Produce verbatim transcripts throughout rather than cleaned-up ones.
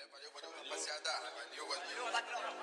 Valeu, valeu, rapaziada. Valeu, valeu. Valeu.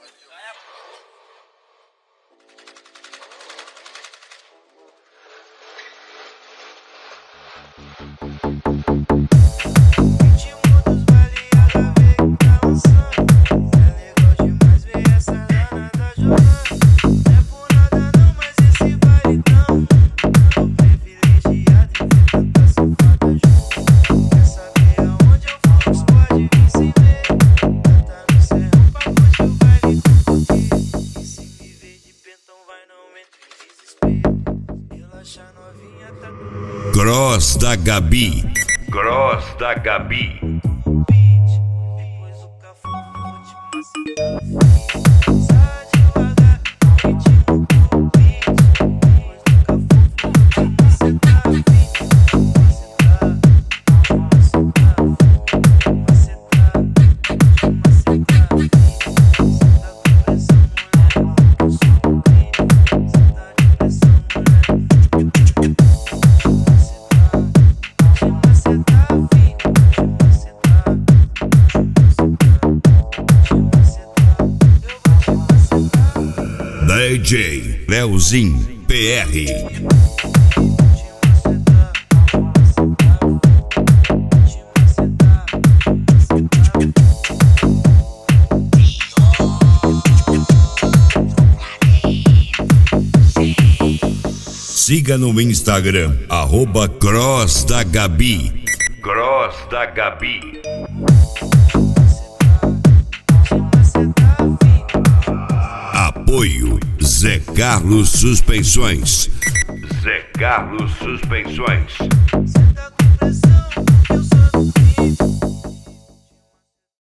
Cross da Gabi. Cross da Gabi. D J Leozinho P R. Siga no Instagram, arroba Cross da Gabi. Cross da Gabi. Apoio Zé Carlos Suspensões. Zé Carlos Suspensões.